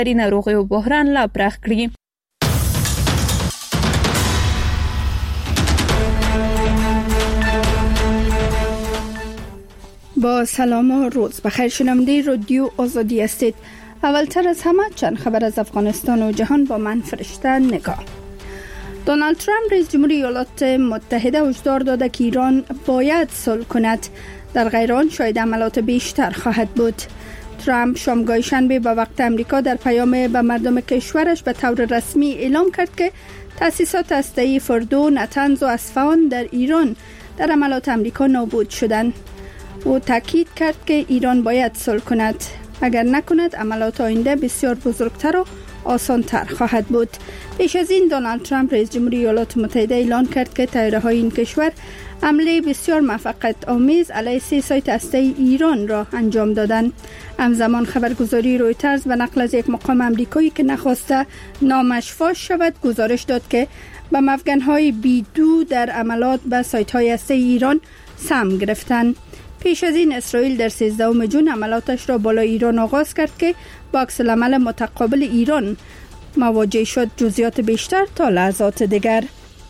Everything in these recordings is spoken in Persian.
ناروغي او بحران لا پراخ کړي. با سلام و روز بخیر. شنونده رادیو آزادی هستید. اولتر از همه چند خبر از افغانستان و جهان با من فرشته نگاه. دونالد ترامپ رئیس جمهوری ایالات متحده هشدار داده که ایران باید صلح کند، در غیر آن شاید عملات بیشتر خواهد بود. ترامپ شامگاه شنبه به وقت امریکا در پیام به مردم کشورش به طور رسمی اعلام کرد که تأسیسات هسته‌ای فردو، نتنز و اصفهان در ایران در عملات امریکا نابود شدند. او تاکید کرد که ایران باید صلح کند، اگر نکند عملات آینده بسیار بزرگتر و آسانتر خواهد بود. پیش از این دونالد ترامپ رئیس جمهوری ایالات متحده اعلان کرد که طیاره‌های این کشور حمله بسیار موفقیت آمیز علیه 3 سایت هسته‌ای ایران را انجام دادند. همزمان خبرگزاری رویترز به نقل از یک مقام آمریکایی که نخواسته نامش فاش شود گزارش داد که به افغان‌های B2 در عملات به سایت‌های هسته‌ای ایران سهم گرفتند. پیش از این اسرائیل در 13 جون عملاتش را بالای ایران آغاز کرد که با عکس‌العمل متقابل ایران مواجه شد. جزئیات بیشتر تا لحظات دیگر.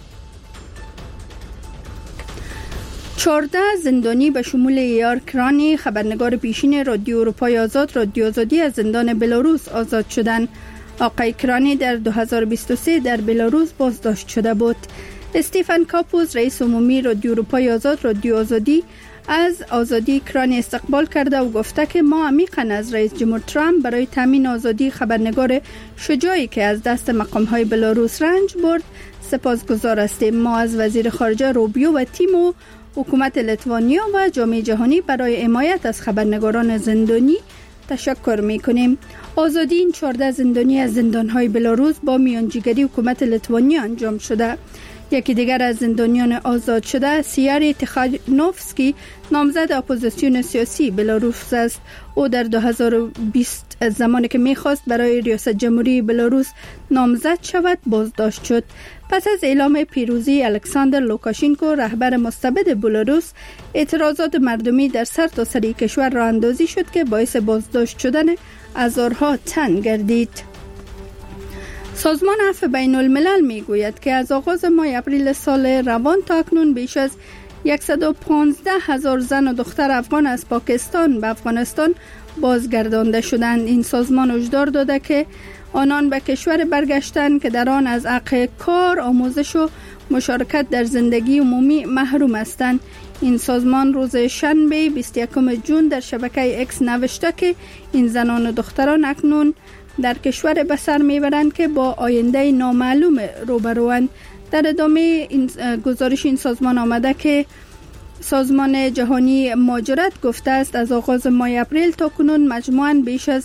14 زندانی به شمول ایار کرانی خبرنگار پیشین رادیو اروپای آزاد رادیو آزادی از زندان بلاروس آزاد شدند. آقای کرانی در 2023 در بلاروس بازداشت شده بود. استیفن کاپوس رئیس عمومی رادیو اروپای آزاد رادیو آزادی از آزادی کرانی استقبال کرده و گفته که ما عمیقاً از رئیس جمهور ترامپ برای تامین آزادی خبرنگار شجاعی که از دست مقام‌های بلاروس رنج برد سپاسگزار هستیم. ما از وزیر خارجه روبیو و تیم و حکومت لیتوانیا و جامعه جهانی برای حمایت از خبرنگاران زندانی تشکر می‌کنیم. آزادی این 14 زندانی از زندان‌های بلاروس با میانجیگری حکومت لیتوانیا انجام شده. یکی دیگر از زندانیان آزاد شده سیاری تیخانوفسکی نامزد اپوزیسیون سیاسی بلاروس است. او در 2020 زمانی که میخواست برای ریاست جمهوری بلاروس نامزد شود بازداشت شد. پس از اعلام پیروزی الکساندر لوکاشینکو رهبر مستبد بلاروس اعتراضات مردمی در سرتاسر کشور راه اندازی شد که باعث بازداشت شدن هزارها تن گردید. سازمان عفو بین الملل می گوید که از آغاز ماه اپریل سال روان تا اکنون بیش از 115,000 زن و دختر افغان از پاکستان به افغانستان بازگردانده شدند. این سازمان هشدار داده که آنان به کشور برگشتند که در آن از حق کار، آموزش و مشارکت در زندگی عمومی محروم هستند. این سازمان روز شنبه 21 جون در شبکه اکس نوشته که این زنان و دختران اکنون در کشور به سر میبرند که با آینده نامعلوم روبروند. در ادامه این گزارش این سازمان آمده که سازمان جهانی مهاجرت گفته است از آغاز ماه اپریل تا کنون مجموعاً بیش از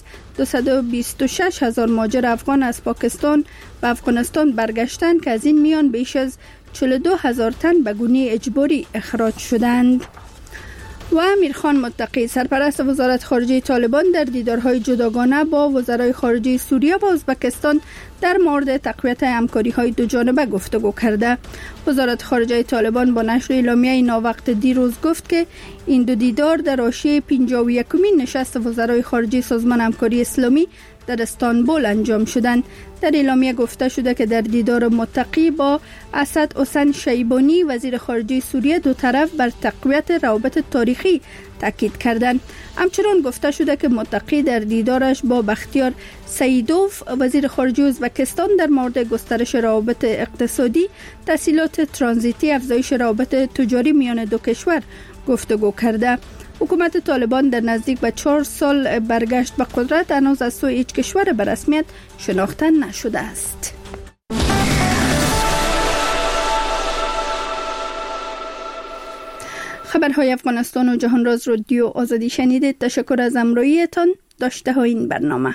226,000 مهاجر افغان از پاکستان و افغانستان برگشتند که از این میان بیش از 42,000 تن به گونه اجباری اخراج شدند. و امیرخان متقی سرپرست وزارت خارجه طالبان در دیدارهای جداگانه با وزرای خارجه سوریه و ازبکستان در مورد تقویت همکاری‌های دوجانبه گفتگو کرده. وزارت خارجه طالبان با نشر اعلامیه ناوقت دیروز گفت که این دو دیدار در حاشیه 51مین نشست وزرای خارجه سازمان همکاری اسلامی در استانبول انجام شدند. در اعلامیه گفته شده که در دیدار متقی با اسد حسین شیبانی وزیر خارجه سوریه دو طرف بر تقویت روابط تاریخی تاکید کردند. همچنین گفته شده که متقی در دیدارش با بختیار سیدوف وزیر خارجه ازبکستان در مورد گسترش روابط اقتصادی، تسهیلات ترانزیتی، افزایش روابط تجاری میان دو کشور گفتگو کرده. حکومت طالبان در نزدیک به 4 سال برگشت به قدرت هنوز از سوی هیچ کشور به رسمیت شناخته نشده است. خبرهای افغانستان و جهان راز رادیو آزادی شنیدید. تشکر از همراهیتان. داشته های این برنامه.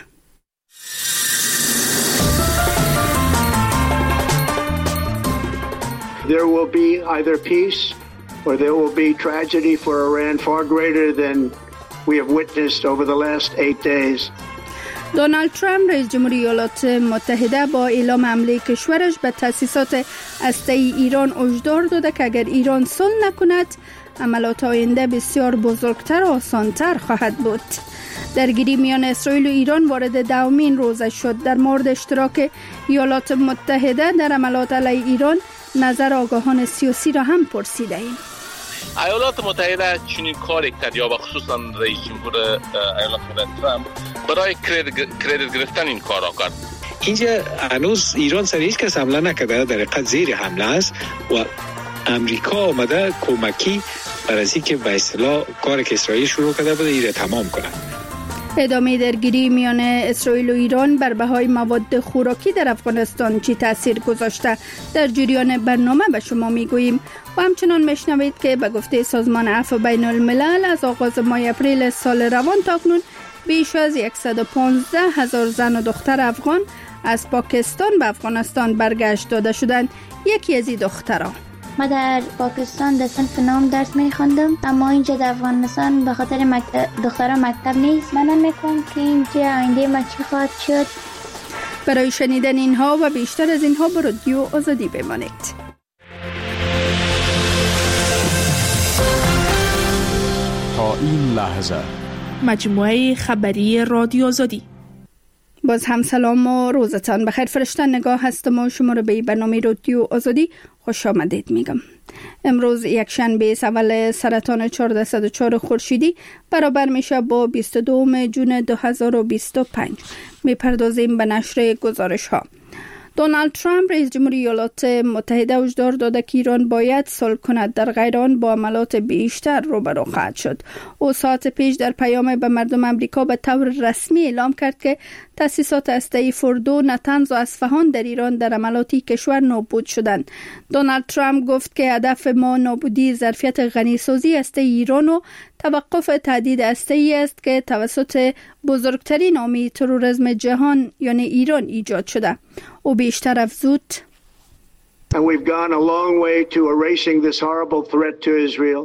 There will be either peace or there will be tragedy for Iran far greater than we have witnessed over the last 8 days. دونالد ترامپ رئیس جمهوری ایالات متحده با اعلام حمله کشورش به تأسیسات هسته‌ای ایران هشدار داده که اگر ایران صلح نکند عملات آینده بسیار بزرگتر و آسانتر خواهد بود. درگیری میان اسرائیل و ایران وارد دومین روز شد. در مورد اشتراک ایالات متحده در عملات علیه ایران نظر آگاهان سیاسی را هم پرسیده ایم. ایالات متحده چنین کاری کرد یا خصوصا رئیس جمهور ایالات متحده ترامپ برای کردیت گرفتن این کار را کرد. اینجا هنوز ایران سر هیچ کس حمله نکرده، در حقیقت زیر حمله است و امریکا آمده کمکی برای اینکه به اصطلاح کاری که اسرائیل شروع کرده بوده این را تمام کنه. ادامه درگیری میان اسرائیل و ایران بر بهای مواد خوراکی در افغانستان چی تاثیر گذاشته؟ در جریان برنامه به شما میگوییم و همچنان میشنوید که به گفته سازمان عفو بین الملل از آغاز ماه اپریل سال روان تا اکنون بیش از 115,000 زن و دختر افغان از پاکستان به افغانستان برگشت داده شدند. یکی از این دختران: ما در پاکستان در صنف نام درس می‌خواندم، اما اینجا در افغانستان به خاطر دختران مکتب نیست. من نمی‌کنم که اینجا آینده ما چی خواهد شد. برای شنیدن اینها و بیشتر از اینها به رادیو آزادی بمانید. تا این لحظه مجموعه خبری رادیو آزادی. باز هم سلام و روزتان بخیر. فرشته نگاه هستم و شما رو به برنامه رادیو آزادی خوش آمدید میگم. امروز یک شنبه اول سرطان 1404 خورشیدی برابر میشه با 22 جون 2025. میپردازیم به نشر گزارش ها. دونالد ترامپ رئیس جمهوری ایالات متحده هشدار داده که ایران باید صلح کند، در غیر آن با عملات بیشتر روبرو خواهد شد. او ساعت پیش در پیام به مردم امریکا به طور رسمی اعلام کرد که تأسیسات هسته‌ای فردو، نتنز و اصفهان در ایران در عملاتی کشور نابود شدند. دونالد ترامپ گفت که هدف ما نابودی ظرفیت غنیسازی هسته ایران و توقف تهدید هسته‌ای است که توسط بزرگترین حامی تروریسم جهان یعنی ایران ایجاد شده. او بیشتر افزود: And we've gone a long way to erasing this horrible threat to Israel.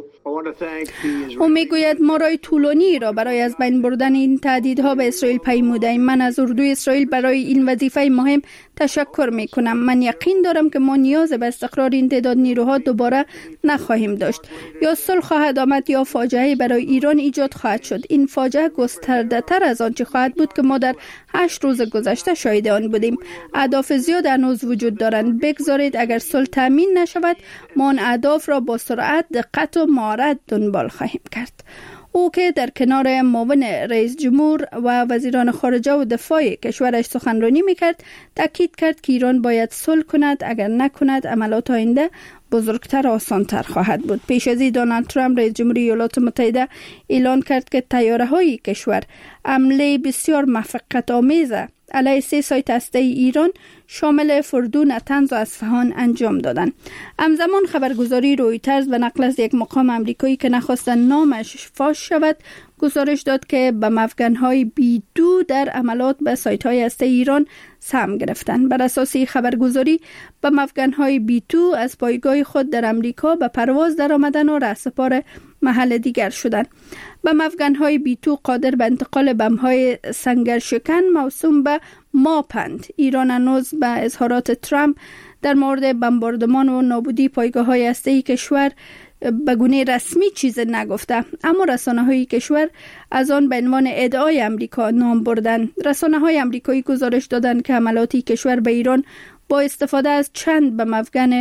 او میگوید ما راه طولانی را برای از بین بردن این تهدیدها به اسرائیل پیموده‌ایم. من از اردوی اسرائیل برای این وظیفه مهم تشکر میکنم. من یقین دارم که ما نیاز به استقرار این تعداد نیروها دوباره نخواهیم داشت. یا صلح خواهد آمد یا فاجعه برای ایران ایجاد خواهد شد. این فاجعه گسترده تر از آنچه خواهد بود که ما در 8 روز گذشته شاهد آن بودیم. اهداف زیاد هنوز وجود دارند. بگذارید اگر صلح تامین نشود ما آن اهداف را با سرعت، دقت و مهارت دنبال خواهیم کرد. او که در کنار معاون رئیس جمهور و وزیران خارجه و دفاع کشورش سخنرانی میکرد، تاکید کرد که ایران باید صلح کند، اگر نکند عملات آینده بزرگتر و آسانتر خواهد بود. پیش از این دونالد ترامپ رئیس جمهوری ایالات متحده اعلان کرد که طیاره‌های کشور حمله بسیار موفقیت آمیز علیه 3 سایت هسته‌ای ایران شامل فردو، نتنز و اصفهان انجام دادند. همزمان خبرگزاری رویترز به نقل از یک مقام آمریکایی که نخواست نامش فاش شود گزارش داد که به مفگن‌های B2 در عملات به سایت‌های هسته‌ای ایران سهم گرفتند. بر اساس خبرگزاری به مفگن‌های B2 از پایگاه خود در امریکا به پرواز درآمدند و رهسپار محل دیگر شدند. به مفگن‌های B2 قادر به انتقال بمب‌های سنگرشکن موسوم به ماپند. ایران هنوز به اظهارات ترامپ در مورد بمباردمان و نابودی پایگاه‌های هسته‌ای کشور به گونه رسمی چیز نگفته، اما رسانه‌های کشور از آن به عنوان ادعای امریکا نام بردند. رسانه‌های امریکایی گزارش دادند که عملاتی کشور به ایران با استفاده از چند بمفگن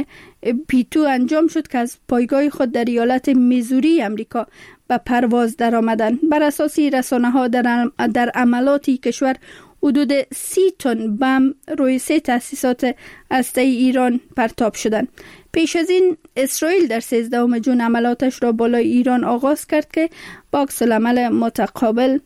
B2 انجام شد که از پایگاه خود در ایالت میزوری امریکا به پرواز درآمدند. بر اساس رسانه‌ها در عملاتی کشور حدود 30 تن بم روی 3 تأسیسات هسته‌ای ایران پرتاب شدند. پیش از این اسرائیل در 13 جون عملاتش را بالای ایران آغاز کرد که با عکس‌العمل متقابل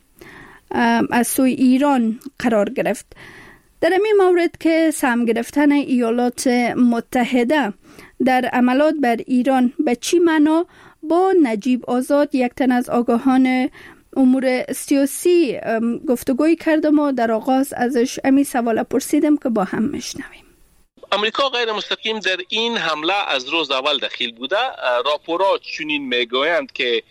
از سوی ایران قرار گرفت. در این مورد که سهم گرفتن ایالات متحده در عملات بر ایران به چی معنا، با نجیب آزاد یک تن از آگاهان امور سیاسی گفتگوی کردم و در آغاز ازش امی سوال پرسیدم که با هم میشنویم. امریکا غیر مستقیم در این حمله از روز اول دخیل بوده. راپورها چنین میگویند که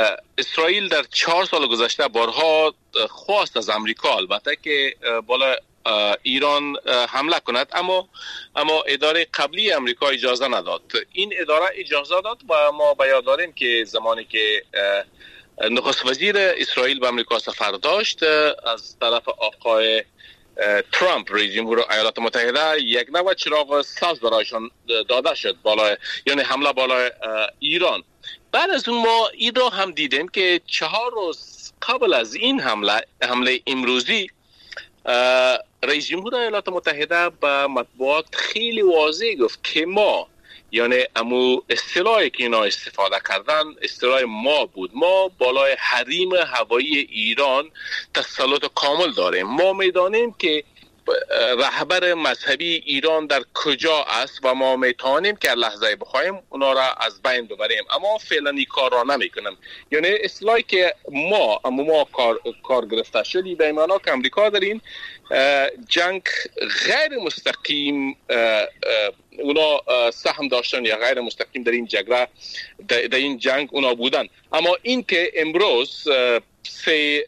اسرائیل در 4 سال گذشته بارها خواست از امریکا، البته که بالا ایران حمله کند، اما اداره قبلی امریکا اجازه نداد. این اداره اجازه داد و ما بیان داریم که زمانی که نخست وزیر اسرائیل به امریکا سفر داشت، از طرف آقای ترامپ رئیس جمهور ایالات متحده یک نوع چراغ سبز برایشان داده شد یعنی حمله بالای ایران. بعد از اون ما این را هم دیدیم که 4 روز قبل از این حمله امروزی رئیس جمهور ایالات متحده به مطبوعات خیلی واضح گفت که ما، یعنی امو اصطلاحی که اینا استفاده کردن اصطلاح ما بود، ما بالای حریم هوایی ایران تسلط کامل داریم. ما میدانیم که رهبر مذهبی ایران در کجا است و ما میتونیم که لحظه بخوایم اونا را از بین ببریم، اما فعلا این کار را نمیکنیم. یعنی اصطلاحی که ما کار گرفته شدی به معنا که امریکا در این جنگ غیر مستقیم اونا سهم داشتن یا غیر مستقیم در این در این جنگ اونا بودن. اما این که امروز 3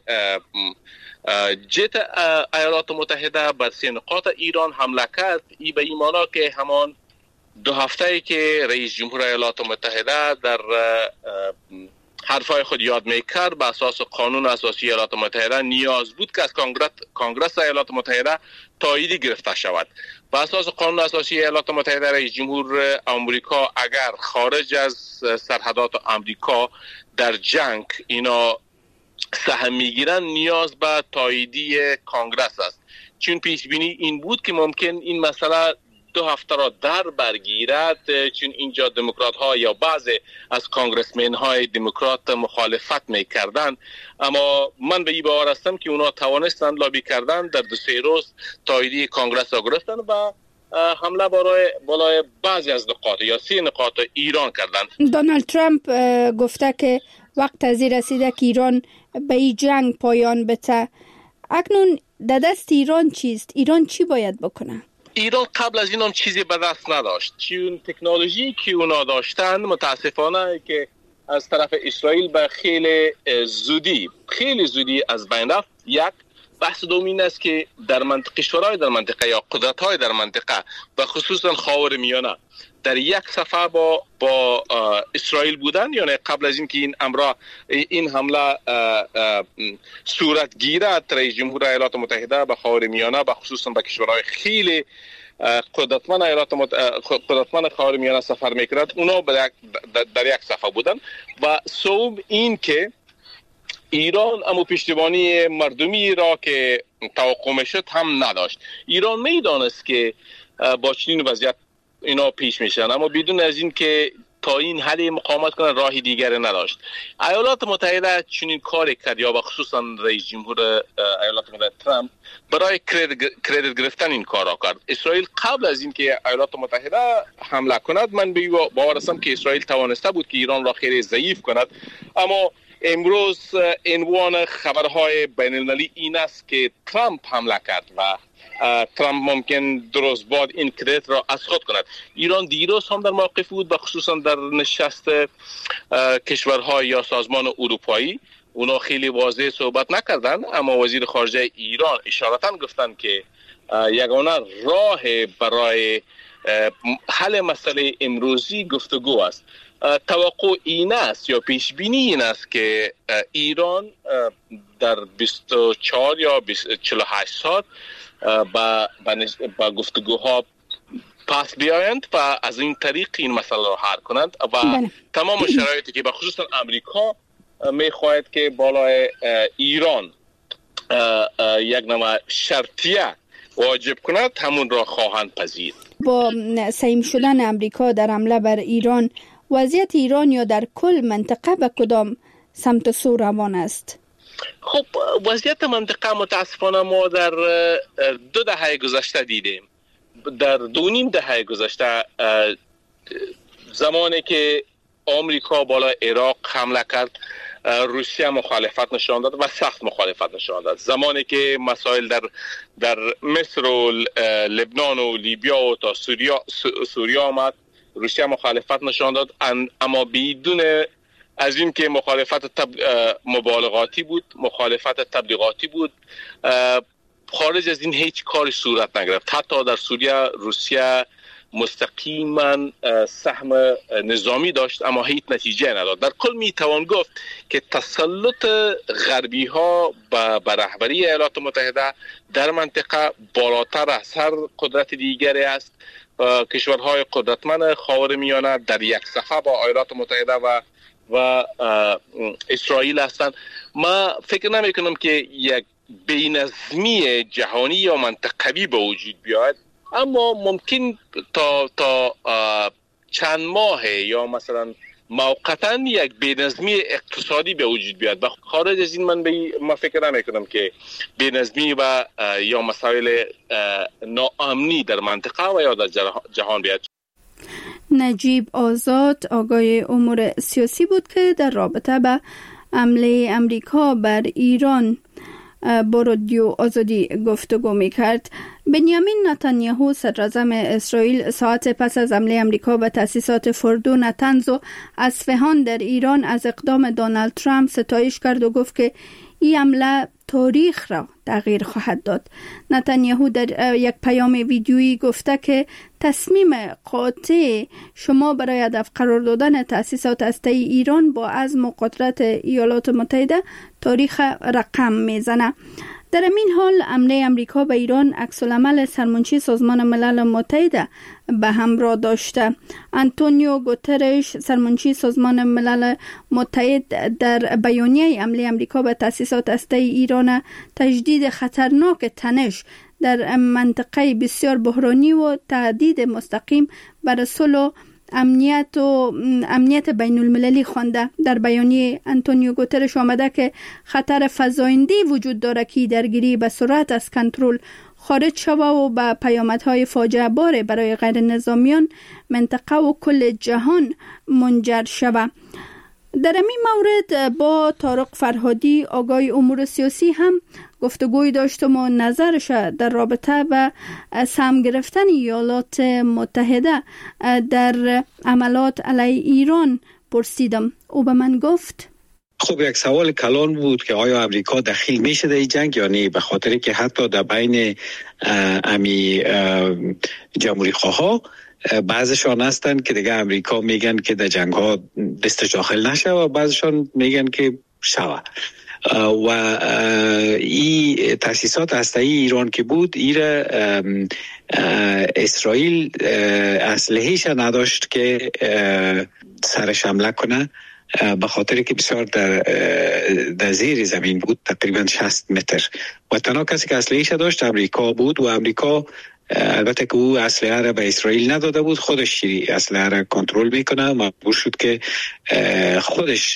جت ایالات متحده بر 3 نقاط ایران حمله کرد، این به این معنا که همان 2 هفته که رئیس جمهور ایالات متحده در حرفای خود یاد میکرد به اساس قانون اساسی ایالات متحده نیاز بود که از کنگره ایالات متحده تاییدی گرفته شود. به اساس قانون اساسی ایالات متحده رئیس جمهور آمریکا اگر خارج از سرحدات آمریکا در جنگ اینا سهم میگیرن نیاز به تاییدی کانگرس است. چون پیش بینی این بود که ممکن این مسئله 2 هفته را در برگیرد، چون اینجا دموکرات ها یا بعضی از کانگرسمن های دموکرات مخالفت میکردن، اما من به این باور هستم که اونا توانستند لابی کردن در 2-3 روز تاییدی کانگرس را گرفتن و حمله بالای بعضی از نقاط یا 3 نقاط ایران کردن. دونالد ترامپ گفته که وقت از رسیده که ایران به این جنگ پایان بده. اکنون در دست ایران چیست؟ ایران چی باید بکنه؟ ایران قبل از این هم چیزی به دست نداشت، چون تکنولوژی که اونا داشتن متاسفانه که از طرف اسرائیل به خیلی زودی از بین رفت. یک بحث دوم این است که در کشورهای در منطقه یا قدرت‌های در منطقه و خصوصا خاورمیانه در یک صفحه با اسرائیل بودن، یعنی قبل از اینکه این حمله صورت گیرد رئیس جمهور ایالات متحده به خاورمیانه و خصوصا به کشورهای خیلی قدرتمند خاورمیانه سفر میکرد، اونا در یک صفحه بودن. و سوم این که ایران امو پشتیبانی مردمی را که توقع میشد هم نداشت. ایران میدانست که با چنین وضعیت اینا پیش میشن، اما بدون از این که تا این حد مقاومت کنن راهی دیگری نداشت. ایالات متحده چنین کاری کرد، یا خصوصا رئیس جمهور ایالات متحده ترامپ برای کردیت گرفتن این کار را کرد. اسرائیل قبل از این که ایالات متحده حمله کند، من باور هستم که اسرائیل توانسته بود که ایران را خیلی ضعیف کند، اما امروز عنوان خبرهای بین المللی این است که ترامپ حمله کرد و ترامپ ممکن درست بعد این کردیت را از خود کند. ایران دیروز هم در موقف بود و خصوصا در نشست کشورهای یا سازمان اروپایی اونا خیلی واضح صحبت نکردن، اما وزیر خارجه ایران اشارتا گفتن که یگانه راه برای حل مسئله امروزی گفتگو است. توقع این است یا پیش بینی این است که ایران در 24 یا 48 ساعت با گفتگوها پس بیایند و از این طریق این مسئله را حل کنند و تمام شرایطی که بخصوصا امریکا میخواهد که بالای ایران یک نوع شرطیه واجب کند همون را خواهند پذیر. با سهیم شدن امریکا در حمله بر ایران، وضعیت ایران یا در کل منطقه به کدام سمت سو روان است؟ خب وضعیت منطقه متاسفانه ما در 2 دهه گذشته دیدیم. در 2.5 دهه گذشته زمانی که آمریکا بالای عراق حمله کرد، روسیه مخالفت نشان داد و سخت مخالفت نشان داد. زمانی که مسائل در مصر و لبنان و لیبیا و تا سوریه آمد، روسیه مخالفت نشان داد، اما بدون از این که مخالفت مبالغاتی بود، مخالفت تبلیغاتی بود. خارج از این هیچ کاری صورت نگرفت. حتی در سوریه روسیه مستقیما سهم نظامی داشت اما هیچ نتیجه نداد. در کل می توان گفت که تسلط غربی ها به رهبری ایالات متحده در منطقه بالاتر از هر قدرت دیگری است. کشورهای قدرتمند خاورمیانه در یک صفحه با ایالات متحده و اسرائیل هستند. ما فکر نمی کنم که یک بی‌نظمی جهانی یا منطقوی به وجود بیاید، اما ممکن تا چند ماه یا مثلا موقتا یک بی‌نظمی اقتصادی به وجود بیاد. و خارج از این من فکر نمی کنم که بی‌نظمی و یا مسائل ناامنی در منطقه و یا در جهان بیاد. نجیب آزاد آگاه امور سیاسی بود که در رابطه به حمله امریکا بر ایران با رادیو آزادی گفتگو می‌کرد. بنیامین نتانیاهو صدراعظم اسرائیل ساعت پس از حمله امریکا به تأسیسات فردو، نتنز و اصفهان در ایران از اقدام دونالد ترامپ ستایش کرد و گفت که این حمله تاریخ را تغییر خواهد داد. نتانیاهو در یک پیام ویدیویی گفته که تصمیم قاطع شما برای هدف قرار دادن تأسیسات هسته‌ای ایران با عزم و قدرت ایالات متحده تاریخ رقم میزنه. در این حال حمله امریکا به ایران عکس‌العمل سرمنشی سازمان ملل متحد به همراه داشته. آنتونیو گوترش سرمنشی سازمان ملل متحد در بیانیه حمله امریکا به تأسیسات هسته‌ای ایران تجدید خطرناک تنش در منطقه بسیار بحرانی و تهدید مستقیم بر صلح و امنیت بین المللی خوانده. در بیانیه آنتونیو گوترش آمده که خطر فزاینده وجود داره که درگیری به سرعت از کنترل خارج شوه و به پیامدهای فاجعه بار برای غیر نظامیان، منطقه و کل جهان منجر شوه. در این مورد با طارق فرهادی آگاه امور سیاسی هم گفتگوی داشتم و نظرش در رابطه با سهم گرفتن ایالات متحده در عملات علیه ایران پرسیدم. او به من گفت خب یک سوال کلان بود که آیا امریکا دخیل میشه در این جنگ یا نه، به خاطر که حتی در بین جمهوری خواه بعضشان هستن که دیگه امریکا میگن که در جنگ ها دستش داخل نشه و بعضشان میگن که شوه. و این تأسیسات هسته‌ای ایران که بود، ایره اسرائیل اسلحه‌ایش نداشت که سرش حمله کنه، به خاطر که بسیار در زیر زمین بود، تقریبا 60 متر و تنها کسی که اسلحه‌ایش داشت امریکا بود و امریکا البته که او اسلحه را به اسرائیل نداده بود، خودش اسلحه را کنترل میکنه، مجبور شد که خودش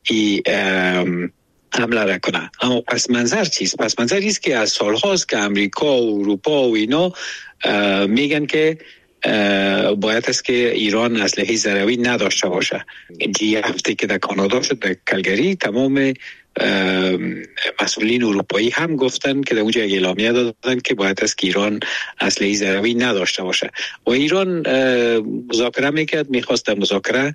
حمله را کنه. اما پس منظر چیست؟ پس منظر ایست که از سالهاست که امریکا و اروپا و اینا میگن که باید است که ایران اسلحه ضروری نداشته باشه. این هفته که در کانادا شد، در کلگری، تمام مسئولین اروپایی هم گفتن که در اونجا اعلامیه دادن که باید است که ایران اسلحه ضروری نداشته باشه و ایران مذاکره میکرد، میخواست در مذاکره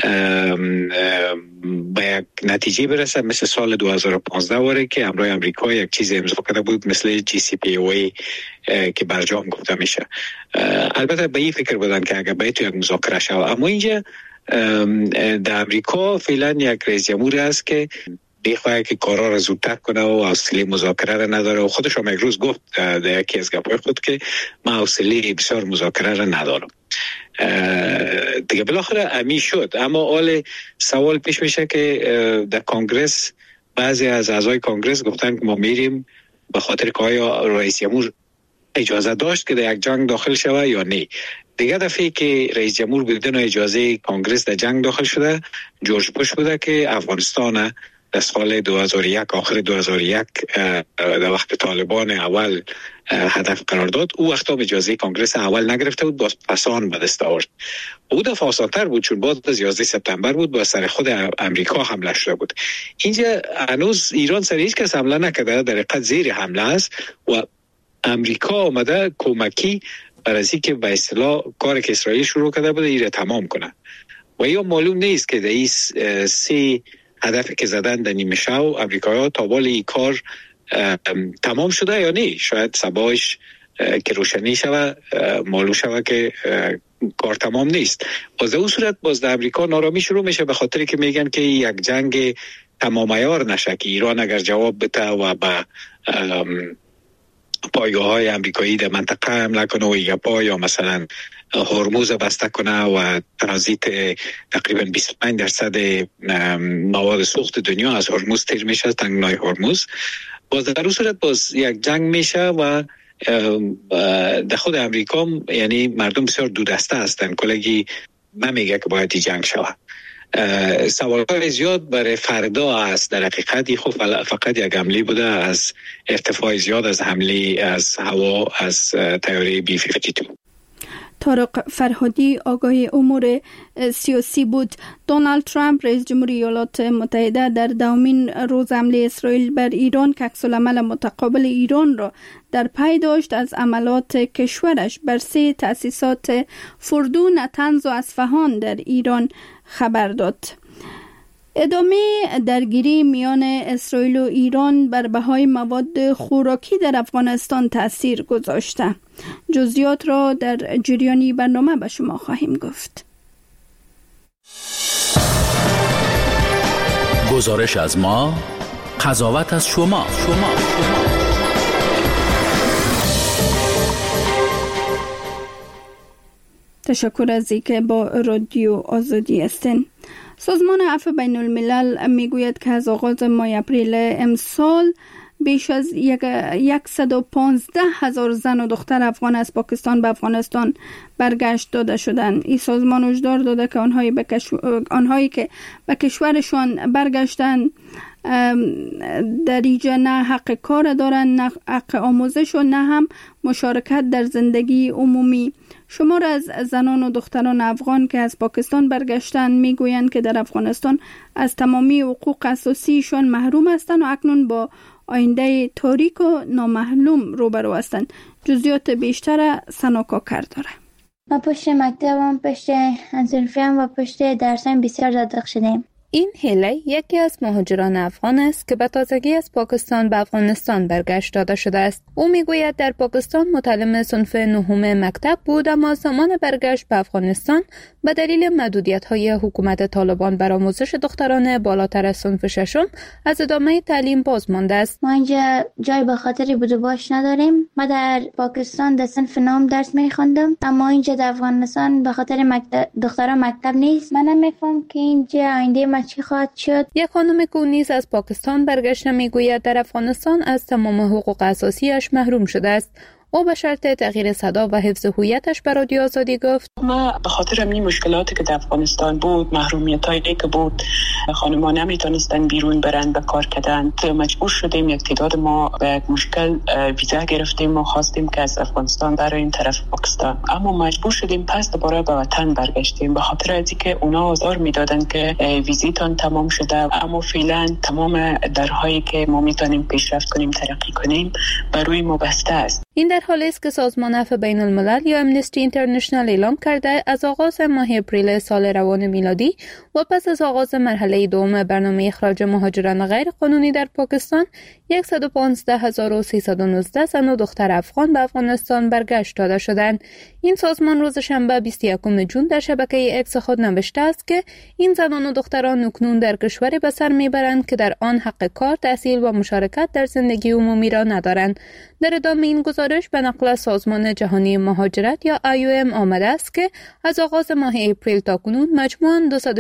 به یک نتیجه برسه، مثل سال 2015 واره که همراه امریکا یک چیز امضا کرده بود مثل JCPOA که برجام گفته میشه. البته به این فکر بودن که اگر باید تو یک مذاکره شود، اما اینجا در امریکا فعلا یک رئیس جمهوری است که میخواه که کارا را زودتر کنه و حوصله مذاکره را نداره و خودش هم یک روز گفت در یکی از گپ‌های خود که من حوصله بسیار مذاکره را ندارم. دیگه بالاخره امی شد. اما حال سوال پیش میشه که در کنگرس بعضی از اعضای کنگرس گفتن که ما میریم به خاطر که آیا رئیس جمهور اجازه داشت که در یک جنگ داخل شود یا نه. دیگه دفعه که رئیس جمهور بدون اجازه کنگرس در جنگ داخل شده جورج بوش بوده که افغانستان در سال 2001 آخر 2001 در وقت طالبان اول هدف قرار داد، او وقتا اجازه کنگرس اول نگرفته بود، باز پسان به دست آورد. او دفعه آسان‌تر بود چون بعد از 11 سپتامبر بود، با سر خود امریکا حمله شده بود. اینجا هنوز ایران سر هیچ کس حمله نکرده، در حقیقت زیر حمله است و امریکا آمده کمکی برای از اینکه به اصطلاح کاری که اسرائیل شروع کرده بود ایره تمام کنه و یا معلوم نیست که در این سه هدفی که زدن در نیمه شب امریکایی‌ها تا بال این کار تمام شده یا نه. شاید صبایش که روشنی شود معلوم شود که کار تمام نیست. باز اون صورت باز در امریکا نارامی شروع میشه، به خاطر که میگن که یک جنگ تمام عیار نشه که ایران اگر جواب بده و به پایگاه‌های امریکایی در منطقه حمله کنه و یا مثلا هرمز بسته کنه و ترانزیت تقریبا 25% مواد سوخت دنیا از هرمز تیر میشه، از تنگنای هرمز. باز در اون صورت باز یک جنگ میشه و در خود امریکا یعنی مردم بسیار دو دسته هستن، کلگی نمیگه که باید جنگ شود. سوال‌های زیاد برای فردا است. در حقیقت خب فقط یک حمله بوده از ارتفاع زیاد، از حمله از هوا از طیاره B-52. طارق فرهادی آگاهی امور سیاسی بود. دونالد ترامپ رئیس جمهوری ایالات متحده در دومین روز حمله اسرائیل بر ایران که عکس‌العمل متقابل ایران را در پی داشت، از عملات کشورش بر 3 تأسیسات فردو، نطنز و اصفهان در ایران خبر داد. ادامه درگیری میان اسرائیل و ایران بر بهای مواد خوراکی در افغانستان تأثیر گذاشته. جزئیات را در جریانی برنامه به شما خواهیم گفت. گزارش از ما، قضاوت از شما. تشکر از اینکه با رادیو آزادی هستین. سازمان عفو بین الملل میگوید که از آغاز ماه اپریل امسال بیش از 115,000 زن و دختر افغان از پاکستان به افغانستان برگشت داده شدند. این سازمان هشدار داده که آنهایی که به کشورشان برگشتند در اینجا نه حق کار دارند، نه حق آموزش و نه هم مشارکت در زندگی عمومی. شمار از زنان و دختران افغان که از پاکستان برگشتند میگویند که در افغانستان از تمامی حقوق اساسیشان محروم هستند و اکنون با آینده تاریک و نامعلوم روبرو هستند. جزئیات بیشتر سناکا داره. ما پشت مکتبم، پشت انصرفیم و پشت درسم بسیار دادق شدیم. این هلی یکی از مهاجران افغان است که به تازگی از پاکستان به افغانستان برگشت داده شده است. او میگوید در پاکستان متعلم صنف 9 مکتب بود، اما زمان برگشت به افغانستان به دلیل محدودیت‌های حکومت طالبان بر آموزش دختران بالاتر از صنف 6 از ادامه تعلیم باز مانده است. ما اینجا جای به خاطر بود و باش نداریم. ما در پاکستان در صنف 9 درس می‌خواندم، اما اینجا در افغانستان به خاطر دختران مکتب نیست. من نمی‌فهم که اینجا آینده چی خواهد شد. یک خانم که نیز از پاکستان برگشته میگوید در افغانستان از تمام حقوق اساسیش محروم شده است. او به شرط تغییر صدا و حفظ هویتش به رادیو آزادی گفت: ما به خاطر همین مشکلاتی که در افغانستان بود، محرومیتایی که بود، خانم‌ها نمیتونستن بیرون برن به کار کردن، مجبور شدیم یک تعداد ما به مشکل ویزا گرفتیم و خواستیم که از افغانستان بریم طرف پاکستان، اما مجبور شدیم پس دوباره به وطن برگشتیم به خاطر از اینکه اونا آزار میدادن که ویزیتون تمام شده، اما فعلا تمام درهایی که ما میتونیم پیشرفت کنیم، ترقی کنیم، برای ما بسته است. این در حالی است که سازمان عفو بین الملل یا امنستی اینترنشنال اعلام کرده از آغاز ماه اپریل سال روان میلادی و پس از آغاز مرحله دوم برنامه اخراج مهاجران غیر قانونی در پاکستان 115,319 زن و دختر افغان به افغانستان برگشت داده شدند. این سازمان روز شنبه 21 جون در شبکه اکس خود نوشته است که این زنان و دختران اکنون در کشوری به سر میبرند که در آن حق کار، تحصیل و مشارکت در زندگی عمومی را ندارند. در ادامه این گزارش به نقل سازمان جهانی مهاجرت یا IOM آمده است که از آغاز ماه اپریل تا کنون مجموعاً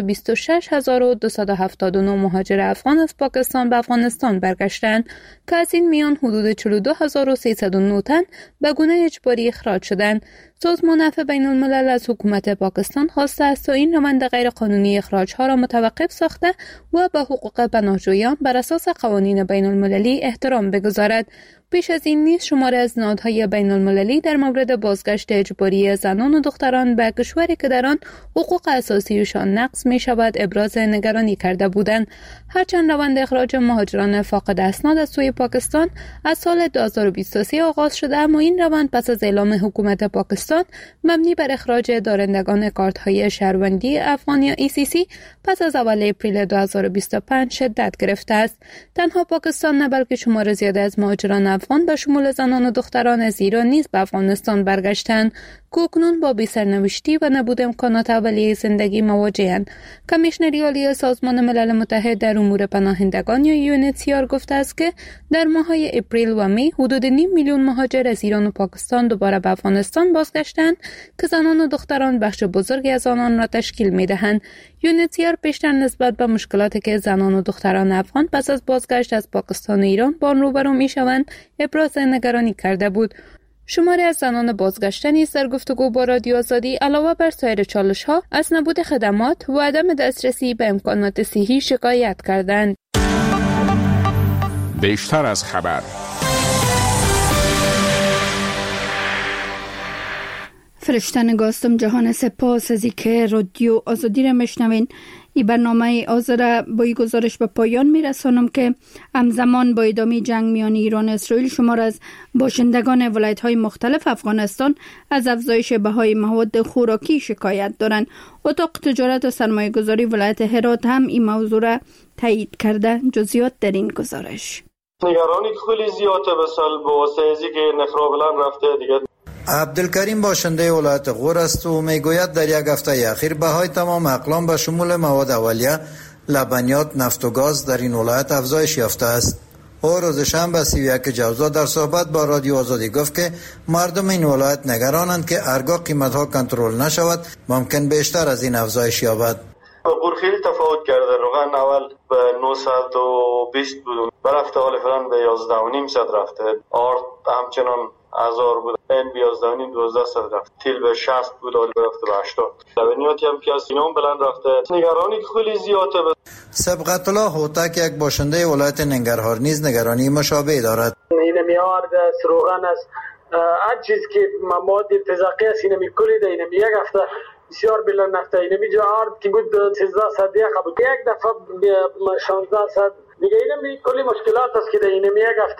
226,279 مهاجر افغان از پاکستان به افغانستان برگشتند که از این میان حدود 42,309 تن به گونه اجباری اخراج شدند. سازمان عفو بین الملل از حکومت پاکستان خواسته است تا این روند غیر قانونی اخراج‌ها را متوقف ساخته و به حقوق پناهجویان بر اساس قوانین بین المللی احترام بگذارد. پیش از این نیز شماری از نهادهای بین المللی در مورد بازگشت اجباری زنان و دختران به کشوری که در آن حقوق اساسیشان نقض می شود ابراز نگرانی کرده بودند. هرچند روند اخراج مهاجران فاقد اسناد از سوی پاکستان از سال 2023 آغاز شده، اما این روند پس از اعلام حکومت پاکستان پاکستان مبنی بر اخراج دارندگان کارت‌های شهروندی افغان یا ECC پس از اول اپریل 2025 شدت گرفته است. تنها پاکستان نه بلکه شمار زیاد از مهاجران افغان به شمول زنان و دختران از ایران نیز به افغانستان برگشتند که اکنون با بی‌سرنوشتی و نبود امکانات اولیه زندگی مواجه‌اند. کمیشنری عالی سازمان ملل متحد در امور پناهندگان یا UNHCR گفته است که در ماه‌های اپریل و می حدود 5 میلیون مهاجر از ایران و پاکستان دوباره به افغانستان بازگشتند که زنان و دختران بخش بزرگی از آنان را تشکیل می‌دهند. UNHCR پیشتر نسبت به مشکلاتی که زنان و دختران افغان پس از بازگشت از پاکستان و ایران با آن روبرو می‌شوند ابراز نگرانی کرده بود. شماری از زنان بازگشته نیز در گفتگو با رادیو آزادی علاوه بر سایر چالش‌ها از نبود خدمات و عدم دسترسی به امکانات صحی شکایت کردند. بیشتر از خبر. فرشتن گاستم جهان سپاس از که رادیو آزادی را میشنوین. این برنامه آزاده با این گزارش به پایان میرسانم که همزمان با ادامه جنگ میان ایران و اسرائیل شمار از باشندگان ولایت‌های مختلف افغانستان از افزایش بهای مواد خوراکی شکایت دارند. اتاق تجارت و سرمایه‌گذاری ولایت هرات هم این موضوع را تایید کرده. جزئیات در این گزارش. نگرانی خیلی زیاده بسال با واسه که نخرابلان رفته دیگه. عبدالکریم باشنده ولایت غور است و میگوید در یک هفته اخیر بهای تمام اقلام به شمول مواد اولیه، لبنیات، نفت و گاز در این ولایت افزایش یافته است. او روز شنبه 31 جوزا در صحبت با رادیو آزادی گفت که مردم این ولایت نگرانند که هرگاه قیمت‌ها کنترل نشود ممکن بیشتر از این افزایش یابد. غور خیلی تفاوت کرده. روغن اول به 920 بود، برفته حال فلان به 11.5 رفته. آرد همچنان 1000 بود، این 11.5 1200 رفت. تیل به 60 بود، حال برفته به 80. لبنیاتی هم که از اینام بلند رفته. نگرانی خیلی زیاده. سبقت الله هوتک یک باشنده ولایت ننگرهار نیز نگرانی مشابه دارد. این میارد روغن است، هر چیز که مواد غذایی است اینو میکلی ده، اینو یک هفته بسیار بلند رفته. اینو میجا آرد که بود 1300 بود، یک دفعه 1600 دیگه. اینو کلی مشکلات است که ده، اینو یک هفته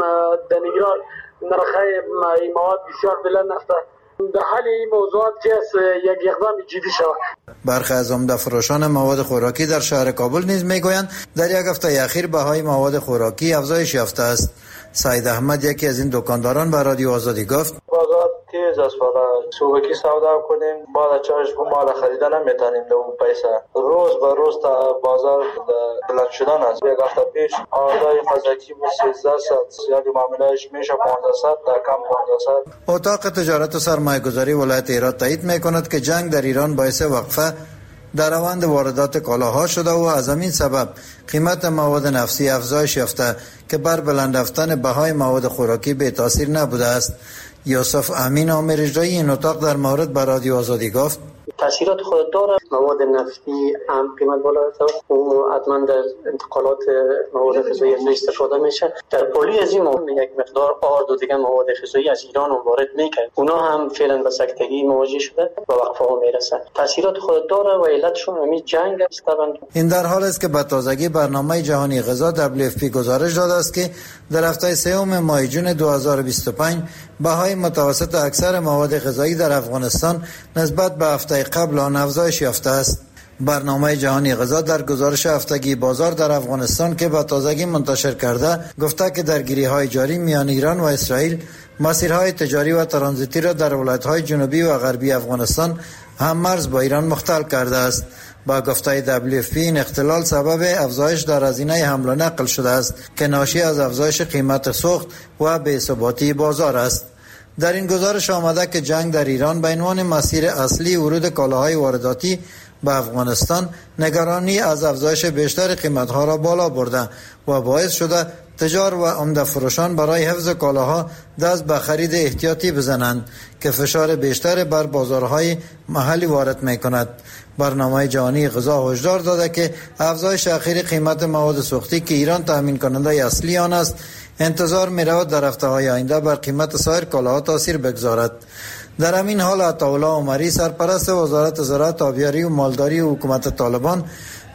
در نگران نرخه مواد بسیار بلند رفته. در حال این موضوعات که است یک اقدام جدی شود. برخی از عمده فروشان مواد خوراکی در شهر کابل نیز میگویند در یک هفته اخیر بهای مواد خوراکی افزایش یافته است. سعید احمد یکی از این دکانداران به رادیو آزادی گفت بازار تیز است، صبحی سودا کنیم بعد چارش مال خریدن نمیتونیم به اون پیسه. روز به روز تا بازار بلند شدن است. یک هفته پیش آردای فزکی بود 1300، یعنی معاملهش میشه 500 تا کم 500. اتاق تجارت و سرمایه‌گذاری ولایت هرات تایید میکند که جنگ در ایران باعث وقفه در روند واردات کالاها شده و از همین سبب قیمت مواد نفسی افزایش یافته که بر بلند رفتن بهای مواد خوراکی به تاثیر نبوده است. یوسف امین عامر اجرایی این اتاق در مورد به رادیو آزادی گفت تاثیرات خود داره. مواد نفتی هم قیمت بالا رفته و حتما در انتقالات مواد غذایی استفاده میشه. در پلی از این یک مقدار آرد و دیگه مواد غذایی از ایران وارد میکنه، اونا هم فعلا به سکتگی مواجه شده و وقفه ها میرسه. تاثیرات خود داره و علتشون همین جنگ است. این در حال است که به تازگی برنامه جهانی غذا WFP گزارش داده است که در هفته سوم ماه جون 2025 بهای متوسط اکثر مواد غذایی در افغانستان نسبت به هفته قبل آن افزایش یافته است. برنامه جهانی غذا در گزارش هفتگی بازار در افغانستان که به تازگی منتشر کرده گفته که درگیری‌های جاری میان ایران و اسرائیل مسیرهای تجاری و ترانزیتی را در ولایت‌های جنوبی و غربی افغانستان هم مرز با ایران مختل کرده است. با گفته WFP این اختلال سبب افزایش در هزینه حمل و نقل شده است که ناشی از افزایش قیمت سوخت و بی‌ثباتی بازار است. در این گزارش آمده که جنگ در ایران به عنوان مسیر اصلی ورود کالاهای وارداتی به افغانستان نگرانی از افزایش بیشتر قیمتها را بالا برده و باعث شده تجار و عمده فروشان برای حفظ کالاها دست به خرید احتیاطی بزنند که فشار بیشتر بر بازارهای محلی وارد می‌کند. برنامه جهانی غذا هشدار داده که افزایش اخیر قیمت مواد سوختی که ایران تامین کننده اصلی آن است انتظار می‌رود در هفته‌های آینده بر قیمت سایر کالاها تاثیر بگذارد. در همین حال عطاالله عمری سرپرست وزارت زراعت، آبیاری و مالداری و حکومت طالبان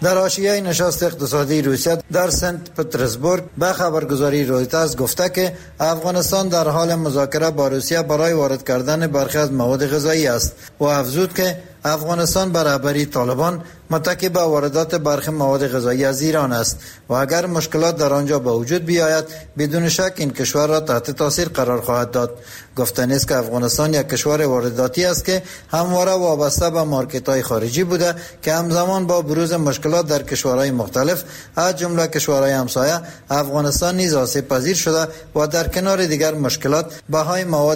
در حاشیه نشست اقتصادی روسیه در سنت پترزبورگ به خبرگزاری رویترز گفته که افغانستان در حال مذاکره با روسیه برای وارد کردن برخی از مواد غذایی است و افزود که افغانستان به رهبری طالبان متکی به واردات برخی مواد غذایی از ایران است و اگر مشکلات در آنجا به وجود بیاید بدون شک این کشور را تحت تاثیر قرار خواهد داد. گفتنی است که افغانستان یک کشور وارداتی است که همواره وابسته به مارکت‌های خارجی بوده که همزمان با بروز مشکلات در کشورهای مختلف از جمله کشورهای همسایه افغانستان نیز آسیب پذیر شده و در کنار دیگر مشکلات بهای مواد